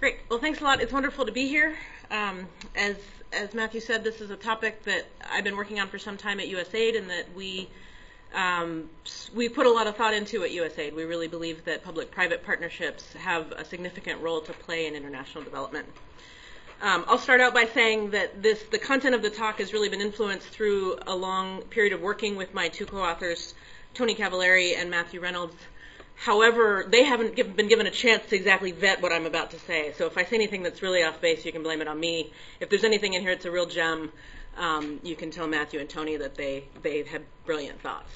Great. Well, thanks a lot. It's wonderful to be here. As Matthew said, this is a topic that I've been working on for some time at USAID, and that we put a lot of thought into at USAID. We really believe that public-private partnerships have a significant role to play in international development. I'll start out by saying that the content of the talk has really been influenced through a long period of working with my two co-authors, Tony Cavallari and Matthew Reynolds. However, they haven't been given a chance to exactly vet what I'm about to say. So if I say anything that's really off base, you can blame it on me. If there's anything in here that's a real gem, you can tell Matthew and Tony that they've had brilliant thoughts.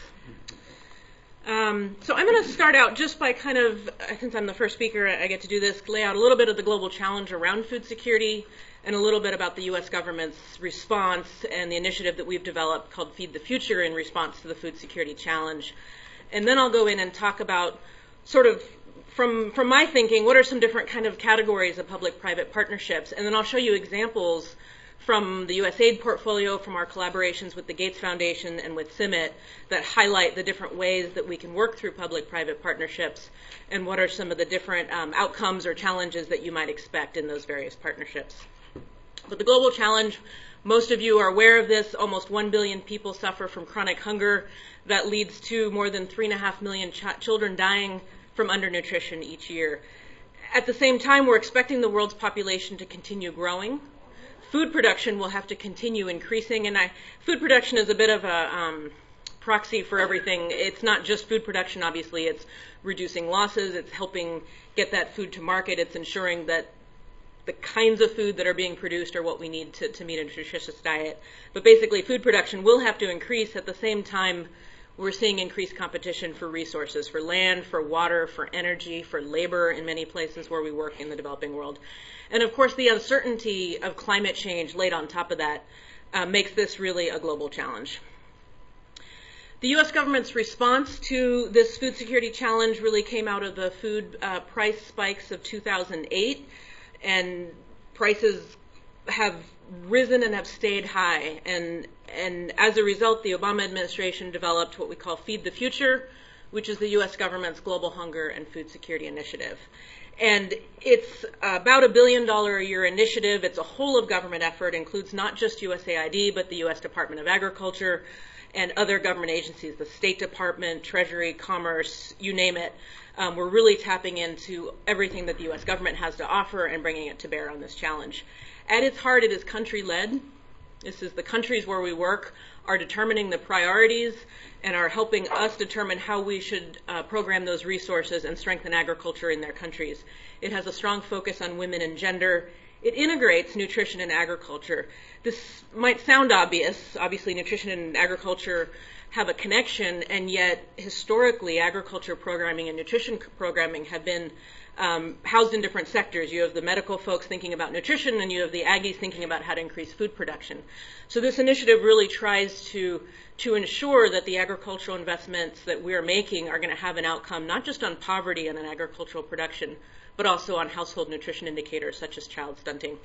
So I'm going to start out just by since I'm the first speaker, I get to do this, lay out a little bit of the global challenge around food security and a little bit about the U.S. government's response and the initiative that we've developed called Feed the Future in response to the food security challenge. And then I'll go in and talk about sort of from my thinking, what are some different kind of categories of public-private partnerships? And then I'll show you examples from the USAID portfolio, from our collaborations with the Gates Foundation and with CIMMYT that highlight the different ways that we can work through public-private partnerships and what are some of the different outcomes or challenges that you might expect in those various partnerships. But the global challenge, most of you are aware of this, almost 1 billion people suffer from chronic hunger. That leads to more than 3.5 million children dying from undernutrition each year. At the same time, we're expecting the world's population to continue growing. Food production will have to continue increasing, and food production is a bit of a proxy for everything. It's not just food production, obviously. It's reducing losses. It's helping get that food to market. It's ensuring that the kinds of food that are being produced are what we need to meet a nutritious diet. But basically, food production will have to increase. At the same time, we're seeing increased competition for resources, for land, for water, for energy, for labor in many places where we work in the developing world. And of course, the uncertainty of climate change laid on top of that makes this really a global challenge. The U.S. government's response to this food security challenge really came out of the food price spikes of 2008, and prices have risen and have stayed high. And as a result, the Obama administration developed what we call Feed the Future, which is the U.S. government's global hunger and food security initiative. And it's about $1 billion a year initiative. It's a whole of government effort. It includes not just USAID, but the U.S. Department of Agriculture and other government agencies, the State Department, Treasury, Commerce, you name it. We're really tapping into everything that the U.S. government has to offer and bringing it to bear on this challenge. At its heart, it is country-led. This is the countries where we work are determining the priorities and are helping us determine how we should program those resources and strengthen agriculture in their countries. It has a strong focus on women and gender. It integrates nutrition and agriculture. This might sound obvious. Obviously, nutrition and agriculture have a connection, and yet historically, agriculture programming and nutrition programming have been housed in different sectors. You have the medical folks thinking about nutrition, and you have the Aggies thinking about how to increase food production. So this initiative really tries to ensure that the agricultural investments that we're making are going to have an outcome not just on poverty and on agricultural production, but also on household nutrition indicators such as child stunting.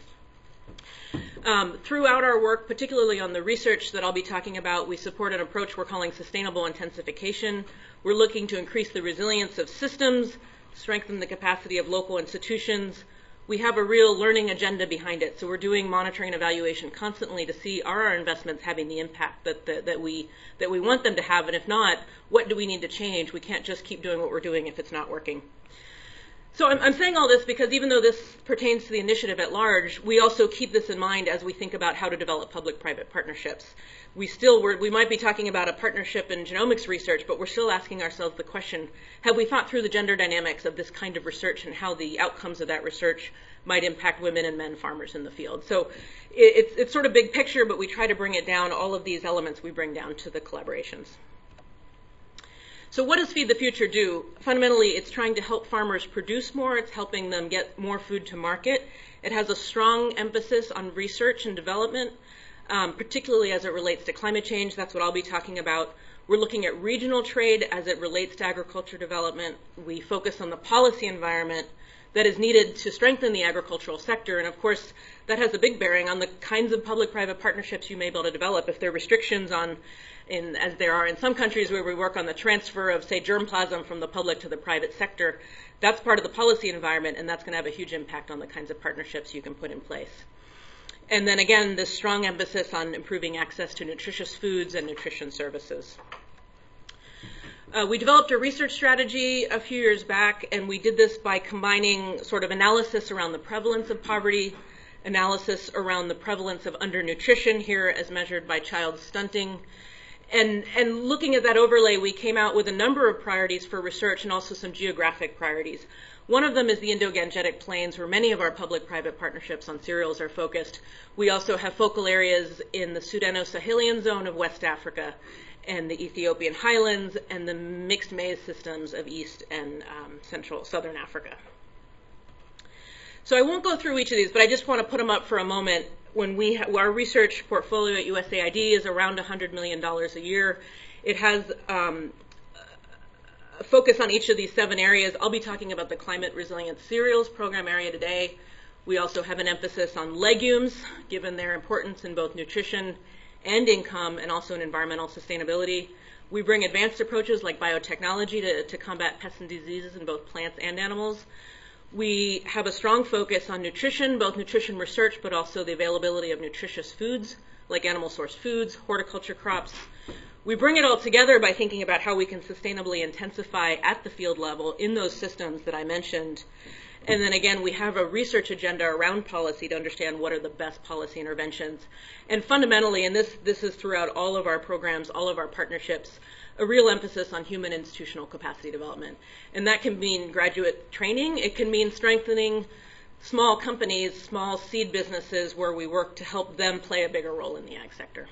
Throughout our work, particularly on the research that I'll be talking about, we support an approach we're calling sustainable intensification. We're looking to increase the resilience of systems, strengthen the capacity of local institutions. We have a real learning agenda behind it, so we're doing monitoring and evaluation constantly to see are our investments having the impact that we want them to have, and if not, what do we need to change? We can't just keep doing what we're doing if it's not working. So I'm saying all this because even though this pertains to the initiative at large, we also keep this in mind as we think about how to develop public-private partnerships. We might be talking about a partnership in genomics research, but we're still asking ourselves the question, have we thought through the gender dynamics of this kind of research and how the outcomes of that research might impact women and men farmers in the field? So it's sort of big picture, but we try to bring it down. All of these elements we bring down to the collaborations. So what does Feed the Future do? Fundamentally, it's trying to help farmers produce more. It's helping them get more food to market. It has a strong emphasis on research and development, particularly as it relates to climate change. That's what I'll be talking about. We're looking at regional trade as it relates to agriculture development. We focus on the policy environment that is needed to strengthen the agricultural sector. And of course, that has a big bearing on the kinds of public-private partnerships you may be able to develop. If there are restrictions on, as there are in some countries where we work on the transfer of, say, germplasm from the public to the private sector, that's part of the policy environment, and that's going to have a huge impact on the kinds of partnerships you can put in place. And then again, this strong emphasis on improving access to nutritious foods and nutrition services. We developed a research strategy a few years back, and we did this by combining sort of analysis around the prevalence of poverty, analysis around the prevalence of undernutrition here as measured by child stunting. And looking at that overlay, we came out with a number of priorities for research and also some geographic priorities. One of them is the Indo-Gangetic Plains, where many of our public-private partnerships on cereals are focused. We also have focal areas in the Sudano-Sahelian zone of West Africa, and the Ethiopian highlands, and the mixed maize systems of East and Southern Africa. So I won't go through each of these, but I just want to put them up for a moment. When our research portfolio at USAID is around $100 million a year. It has a focus on each of these 7 areas. I'll be talking about the Climate Resilient Cereals Program area today. We also have an emphasis on legumes, given their importance in both nutrition and income, and also in environmental sustainability. We bring advanced approaches like biotechnology to combat pests and diseases in both plants and animals. We have a strong focus on nutrition, both nutrition research, but also the availability of nutritious foods, like animal-sourced foods, horticulture crops. We bring it all together by thinking about how we can sustainably intensify at the field level in those systems that I mentioned. And then again, we have a research agenda around policy to understand what are the best policy interventions. And fundamentally, and this is throughout all of our programs, all of our partnerships, a real emphasis on human institutional capacity development. And that can mean graduate training. It can mean strengthening small companies, small seed businesses where we work to help them play a bigger role in the ag sector.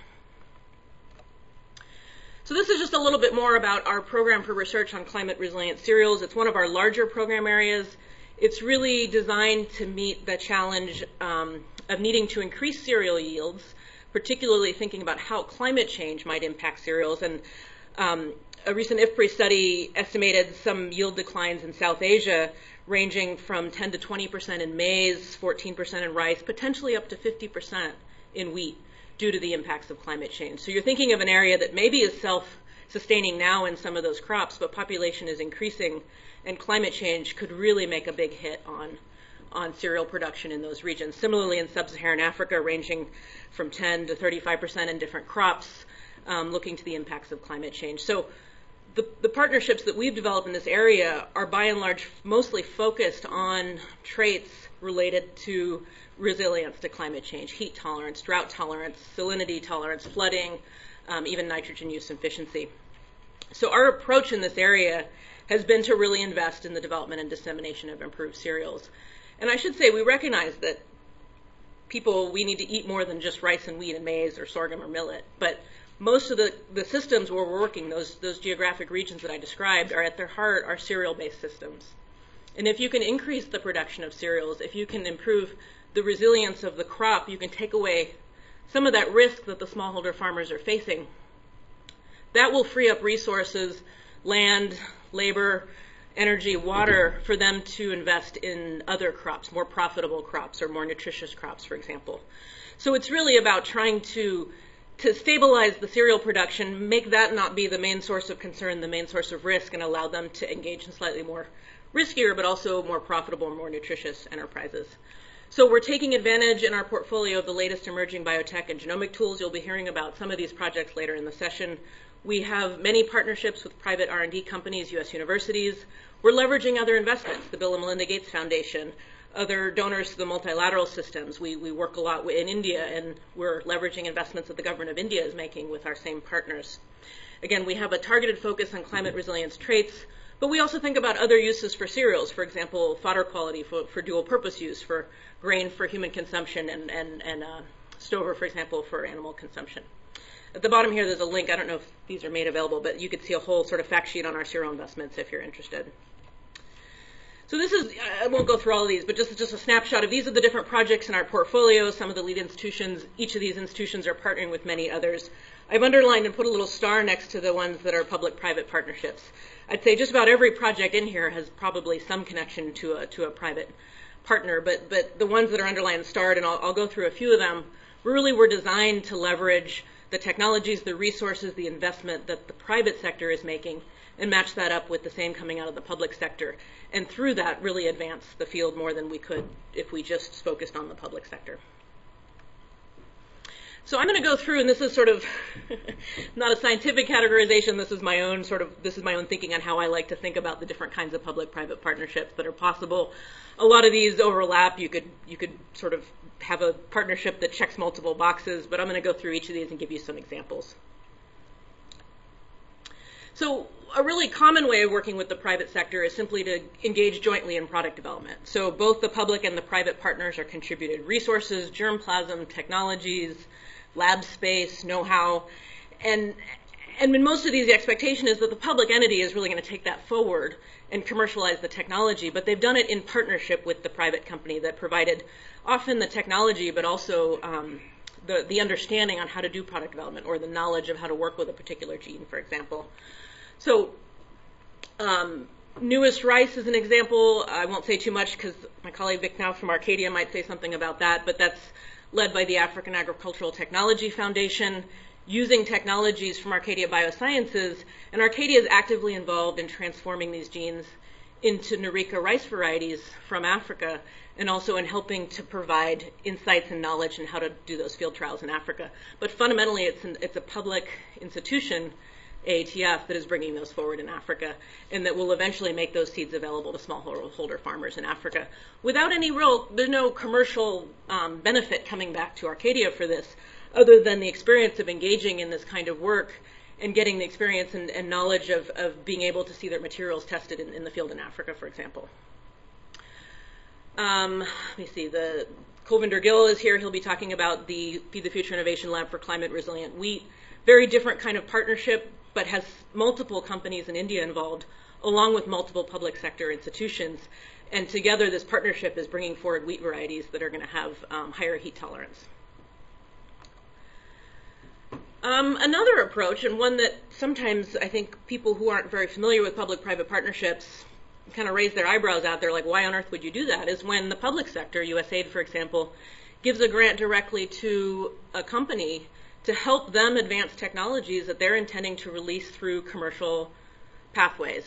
So this is just a little bit more about our program for research on climate resilient cereals. It's one of our larger program areas. It's really designed to meet the challenge of needing to increase cereal yields, particularly thinking about how climate change might impact cereals. And a recent IFPRI study estimated some yield declines in South Asia ranging from 10 to 20% in maize, 14% in rice, potentially up to 50% in wheat due to the impacts of climate change. So you're thinking of an area that maybe is self-sustaining now in some of those crops, but population is increasing, and climate change could really make a big hit on cereal production in those regions. Similarly, in sub-Saharan Africa, ranging from 10 to 35% in different crops, looking to the impacts of climate change. So the partnerships that we've developed in this area are by and large mostly focused on traits related to resilience to climate change, heat tolerance, drought tolerance, salinity tolerance, flooding, even nitrogen use efficiency. So our approach in this area has been to really invest in the development and dissemination of improved cereals. And I should say we recognize that we need to eat more than just rice and wheat and maize or sorghum or millet, but most of the systems where we're working, those geographic regions that I described, are at their heart are cereal-based systems. And if you can increase the production of cereals, if you can improve the resilience of the crop, you can take away some of that risk that the smallholder farmers are facing. That will free up resources, land, labor, energy, water, for them to invest in other crops, more profitable crops or more nutritious crops, for example. So it's really about trying to stabilize the cereal production, make that not be the main source of concern, the main source of risk, and allow them to engage in slightly more riskier but also more profitable, more nutritious enterprises. So we're taking advantage in our portfolio of the latest emerging biotech and genomic tools. You'll be hearing about some of these projects later in the session. We have many partnerships with private R&D companies, U.S. universities. We're leveraging other investments, the Bill and Melinda Gates Foundation, other donors to the multilateral systems. We work a lot in India, and we're leveraging investments that the government of India is making with our same partners. Again, we have a targeted focus on climate resilience traits, but we also think about other uses for cereals, for example, fodder quality for dual purpose use, for grain for human consumption, and stover, for example, for animal consumption. At the bottom here, there's a link. I don't know if these are made available, but you could see a whole sort of fact sheet on our cereal investments if you're interested. So this is, I won't go through all of these, but just a snapshot of these are the different projects in our portfolio, some of the lead institutions. Each of these institutions are partnering with many others. I've underlined and put a little star next to the ones that are public-private partnerships. I'd say just about every project in here has probably some connection to a private partner, but the ones that are underlined and starred, and I'll go through a few of them, really were designed to leverage the technologies, the resources, the investment that the private sector is making, and match that up with the same coming out of the public sector. And through that, really advance the field more than we could if we just focused on the public sector. So I'm going to go through, and this is sort of not a scientific categorization. This is my own thinking on how I like to think about the different kinds of public-private partnerships that are possible. A lot of these overlap. You could sort of have a partnership that checks multiple boxes, but I'm going to go through each of these and give you some examples. So a really common way of working with the private sector is simply to engage jointly in product development. So both the public and the private partners are contributed resources, germplasm, technologies, lab space, know-how, and in most of these, the expectation is that the public entity is really going to take that forward and commercialize the technology, but they've done it in partnership with the private company that provided often the technology, but also the understanding on how to do product development or the knowledge of how to work with a particular gene, for example. So newest rice is an example. I won't say too much because my colleague Vic Now from Arcadia might say something about that, but that's led by the African Agricultural Technology Foundation, using technologies from Arcadia Biosciences, and Arcadia is actively involved in transforming these genes into Narika rice varieties from Africa, and also in helping to provide insights and knowledge on how to do those field trials in Africa. But fundamentally, it's a public institution, AATF, that is bringing those forward in Africa, and that will eventually make those seeds available to smallholder farmers in Africa. Without there's no commercial benefit coming back to Arcadia for this, other than the experience of engaging in this kind of work and getting the experience and knowledge of being able to see their materials tested in the field in Africa, for example. Let me see, Kulvinder Gill is here. He'll be talking about the Feed the Future Innovation Lab for Climate Resilient Wheat. Very different kind of partnership, but has multiple companies in India involved, along with multiple public sector institutions. And together, this partnership is bringing forward wheat varieties that are going to have higher heat tolerance. Another approach, and one that sometimes I think people who aren't very familiar with public-private partnerships kind of raise their eyebrows at, they're like, why on earth would you do that, is when the public sector, USAID for example, gives a grant directly to a company to help them advance technologies that they're intending to release through commercial pathways.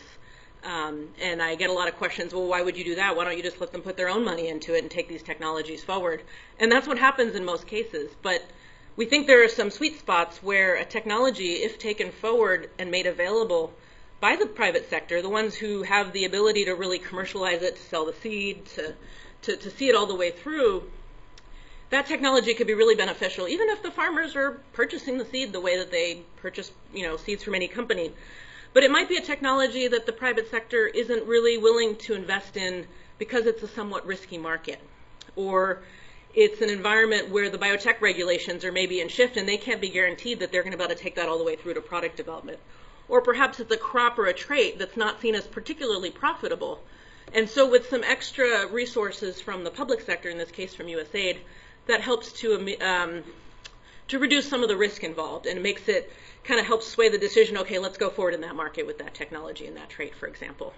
And I get a lot of questions, well, why would you do that? Why don't you just let them put their own money into it and take these technologies forward? And that's what happens in most cases. But we think there are some sweet spots where a technology, if taken forward and made available by the private sector, the ones who have the ability to really commercialize it, to sell the seed, to see it all the way through, that technology could be really beneficial, even if the farmers are purchasing the seed the way that they purchase, seeds from any company. But it might be a technology that the private sector isn't really willing to invest in because it's a somewhat risky market, or it's an environment where the biotech regulations are maybe in shift and they can't be guaranteed that they're going to be able to take that all the way through to product development. Or perhaps it's a crop or a trait that's not seen as particularly profitable. And so with some extra resources from the public sector, in this case from USAID, that helps to reduce some of the risk involved, and it makes it kind of helps sway the decision, okay, let's go forward in that market with that technology and that trait, for example.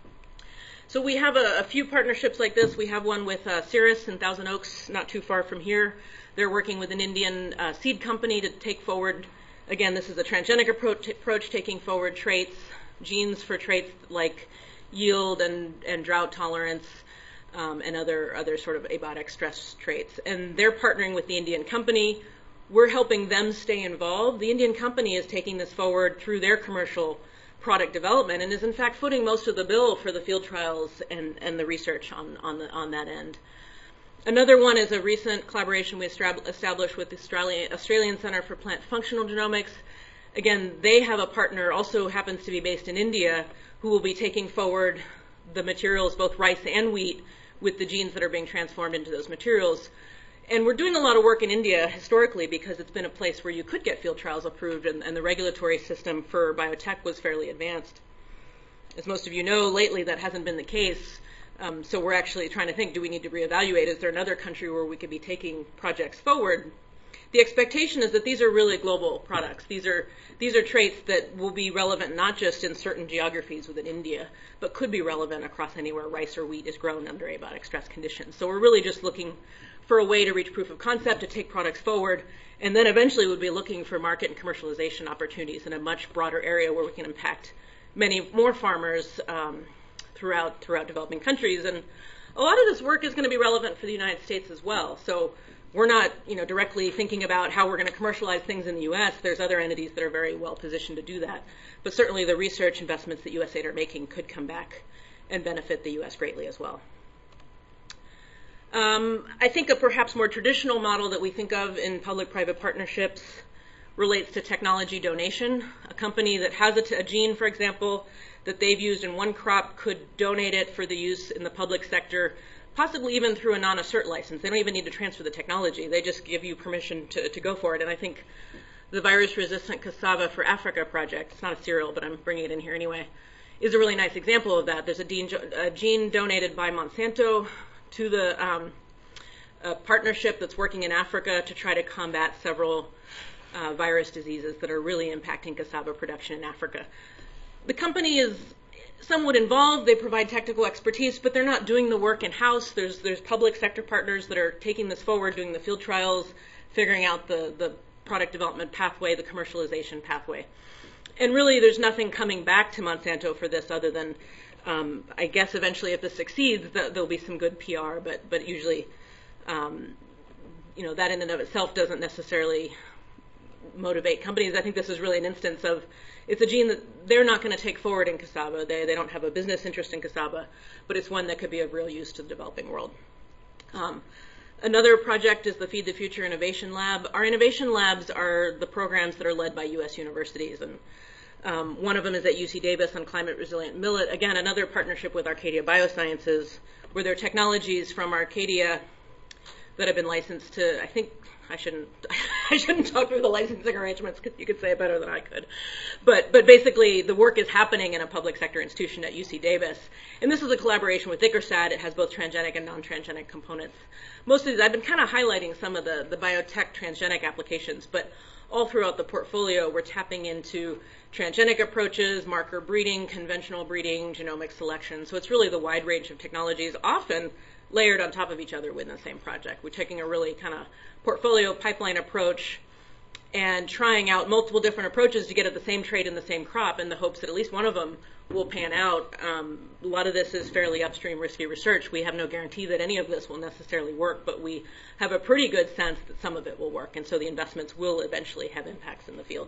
So we have a few partnerships like this. We have one with Cirrus in Thousand Oaks, not too far from here. They're working with an Indian seed company to take forward, again, this is a transgenic approach taking forward traits, genes for traits like yield and drought tolerance, and other sort of abiotic stress traits. And they're partnering with the Indian company. We're helping them stay involved. The Indian company is taking this forward through their commercial product development and is in fact footing most of the bill for the field trials and the research on that end. Another one is a recent collaboration we established with the Australian Centre for Plant Functional Genomics. Again, they have a partner, also happens to be based in India, who will be taking forward the materials, both rice and wheat, with the genes that are being transformed into those materials. And we're doing a lot of work in India historically because it's been a place where you could get field trials approved and the regulatory system for biotech was fairly advanced. As most of you know, lately that hasn't been the case. So we're actually trying to think, do we need to reevaluate? Is there another country where we could be taking projects forward? the expectation is that these are really global products. These are traits that will be relevant not just in certain geographies within India, but could be relevant across anywhere rice or wheat is grown under abiotic stress conditions. So we're really just looking for a way to reach proof of concept, to take products forward, and then eventually we'll be looking for market and commercialization opportunities in a much broader area where we can impact many more farmers throughout developing countries. And a lot of this work is going to be relevant for the United States as well. So we're not, directly thinking about how we're going to commercialize things in the U.S. There's other entities that are very well positioned to do that. But certainly the research investments that USAID are making could come back and benefit the U.S. greatly as well. I think a perhaps more traditional model that we think of in public-private partnerships relates to technology donation. A company that has a gene, for example, that they've used in one crop could donate it for the use in the public sector, possibly even through a non-assert license. They don't even need to transfer the technology. They just give you permission to go for it. And I think the virus-resistant cassava for Africa project, it's not a cereal, but I'm bringing it in here anyway, is a really nice example of that. There's a gene donated by Monsanto to the partnership that's working in Africa to try to combat several virus diseases that are really impacting cassava production in Africa. The company is somewhat involved. They provide technical expertise, but they're not doing the work in-house. There's public sector partners that are taking this forward, doing the field trials, figuring out the product development pathway, the commercialization pathway. And really, there's nothing coming back to Monsanto for this other than, I guess eventually if this succeeds, there'll be some good PR, but usually, that in and of itself doesn't necessarily motivate companies. I think this is really an instance of, it's a gene that they're not going to take forward in cassava. They don't have a business interest in cassava, but it's one that could be of real use to the developing world. Another project is the Feed the Future Innovation Lab. Our innovation labs are the programs that are led by U.S. universities, and one of them is at UC Davis on climate resilient millet. Again, another partnership with Arcadia Biosciences, where there are technologies from Arcadia that have been licensed to, I think, I shouldn't talk through the licensing arrangements because you could say it better than I could. But basically, the work is happening in a public sector institution at UC Davis. And this is a collaboration with Thinkorsat. It has both transgenic and non-transgenic components. Most of these, I've been kind of highlighting some of the biotech transgenic applications, but all throughout the portfolio, we're tapping into transgenic approaches, marker breeding, conventional breeding, genomic selection. So it's really the wide range of technologies, often layered on top of each other within the same project. We're taking a really kind of portfolio pipeline approach and trying out multiple different approaches to get at the same trait in the same crop in the hopes that at least one of them will pan out. A lot of this is fairly upstream, risky research. We have no guarantee that any of this will necessarily work, but we have a pretty good sense that some of it will work, and so the investments will eventually have impacts in the field.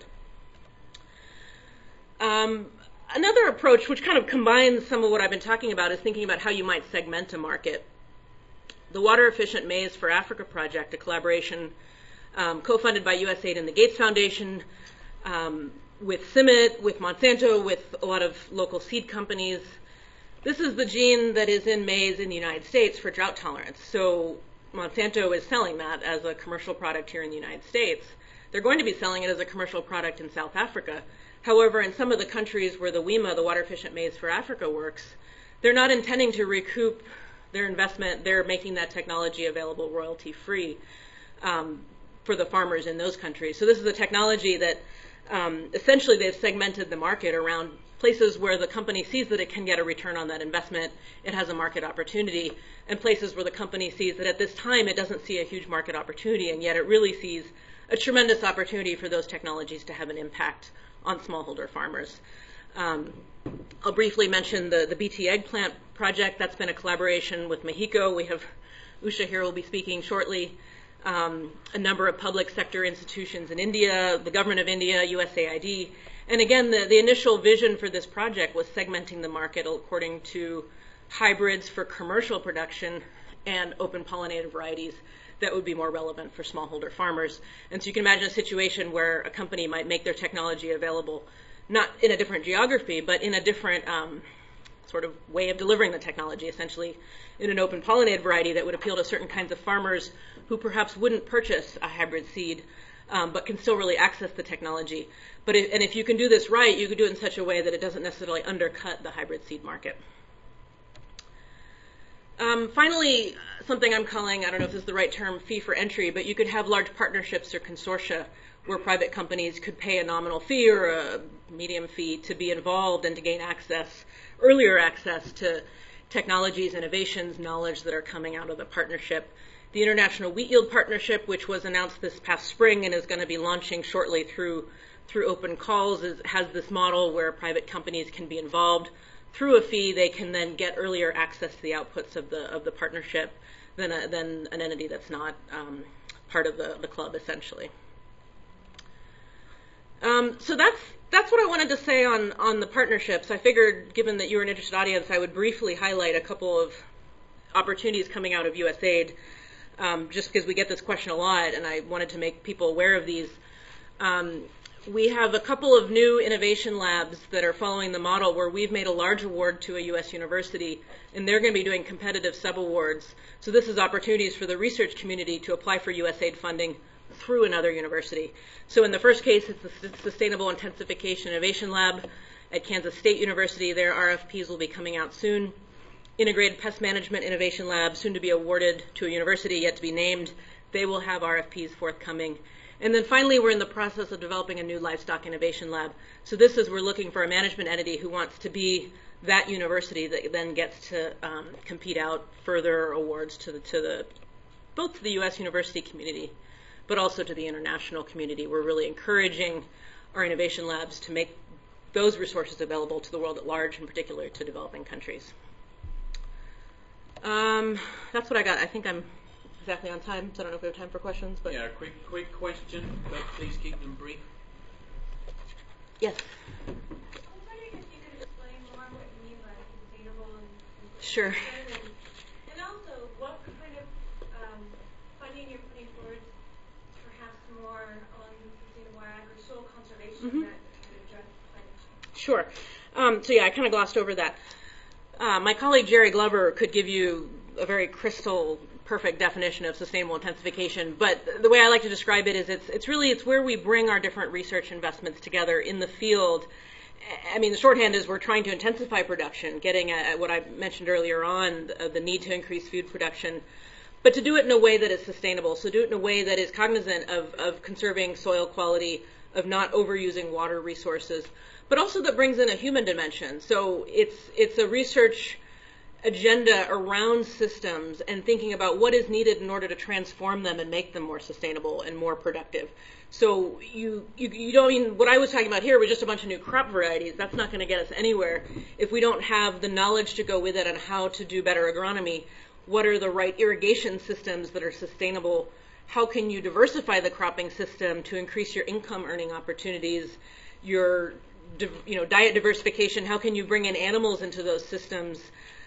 Another approach, which kind of combines some of what I've been talking about, is thinking about how you might segment a market. The Water Efficient Maize for Africa project, a collaboration co-funded by USAID and the Gates Foundation, with CIMMYT, with Monsanto, with a lot of local seed companies. This is the gene that is in maize in the United States for drought tolerance. So Monsanto is selling that as a commercial product here in the United States. They're going to be selling it as a commercial product in South Africa. However, in some of the countries where the WEMA, the Water Efficient Maize for Africa, works, they're not intending to recoup their investment. They're making that technology available royalty-free for the farmers in those countries. So this is a technology that essentially they've segmented the market around places where the company sees that it can get a return on that investment, it has a market opportunity, and places where the company sees that at this time it doesn't see a huge market opportunity, and yet it really sees a tremendous opportunity for those technologies to have an impact on smallholder farmers. I'll briefly mention the BT eggplant project. That's been a collaboration with Mexico. We have Usha here will be speaking shortly. A number of public sector institutions in India, the government of India, USAID. And again, the initial vision for this project was segmenting the market according to hybrids for commercial production and open pollinated varieties that would be more relevant for smallholder farmers. And so you can imagine a situation where a company might make their technology available not in a different geography, but in a different sort of way of delivering the technology, essentially in an open pollinated variety that would appeal to certain kinds of farmers who perhaps wouldn't purchase a hybrid seed, but can still really access the technology. And if you can do this right, you could do it in such a way that it doesn't necessarily undercut the hybrid seed market. Finally, something I'm calling, I don't know if this is the right term, fee for entry, but you could have large partnerships or consortia where private companies could pay a nominal fee or a medium fee to be involved and to gain earlier access to technologies, innovations, knowledge that are coming out of the partnership. The International Wheat Yield Partnership, which was announced this past spring and is going to be launching shortly through open calls, has this model where private companies can be involved. Through a fee, they can then get earlier access to the outputs of the partnership than an entity that's not part of the club, essentially. So that's what I wanted to say on the partnerships. I figured, given that you were an interested audience, I would briefly highlight a couple of opportunities coming out of USAID, just because we get this question a lot, and I wanted to make people aware of these. We have a couple of new innovation labs that are following the model where we've made a large award to a U.S. university, and they're going to be doing competitive sub-awards. So this is opportunities for the research community to apply for USAID funding through another university. So in the first case, it's the Sustainable Intensification Innovation Lab at Kansas State University. Their RFPs will be coming out soon. Integrated Pest Management Innovation Lab, soon to be awarded to a university yet to be named. They will have RFPs forthcoming. And then finally, we're in the process of developing a new livestock innovation lab. So this is, we're looking for a management entity who wants to be that university that then gets to compete out further awards both to the U.S. university community, but also to the international community. We're really encouraging our innovation labs to make those resources available to the world at large, in particular to developing countries. That's what I got. I think I'm exactly on time, so I don't know if we have time for questions. But yeah, quick question, but please keep them brief. Yes. I was wondering if you could explain more what you mean by sustainable and Sure. And also what kind of funding you're putting towards perhaps more on sustainable ag or soil conservation that could address climate change. Sure. So yeah, I kind of glossed over that. My colleague Jerry Glover could give you a very crystal perfect definition of sustainable intensification, but the way I like to describe it is it's where we bring our different research investments together in the field. I mean, the shorthand is we're trying to intensify production, getting at what I mentioned earlier on, the need to increase food production, but to do it in a way that is sustainable. So do it in a way that is cognizant of conserving soil quality, of not overusing water resources, but also that brings in a human dimension. So it's a research agenda around systems and thinking about what is needed in order to transform them and make them more sustainable and more productive. So you don't mean, what I was talking about here was just a bunch of new crop varieties. That's not going to get us anywhere if we don't have the knowledge to go with it on how to do better agronomy. What are the right irrigation systems that are sustainable? How can you diversify the cropping system to increase your income earning opportunities, your diet diversification? How can you bring in animals into those systems?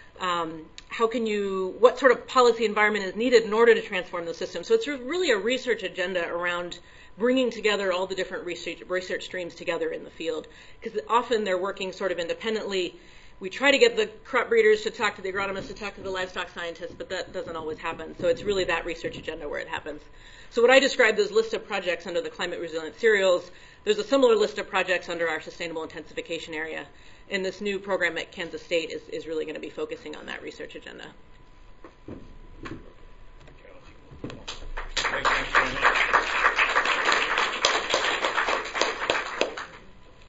What sort of policy environment is needed in order to transform the system? So it's really a research agenda around bringing together all the different research streams together in the field, because often they're working sort of independently. We try to get the crop breeders to talk to the agronomists, to talk to the livestock scientists, but that doesn't always happen. So it's really that research agenda where it happens. So what I described as list of projects under the climate resilient cereals, there's a similar list of projects under our sustainable intensification area. And this new program at Kansas State is really going to be focusing on that research agenda.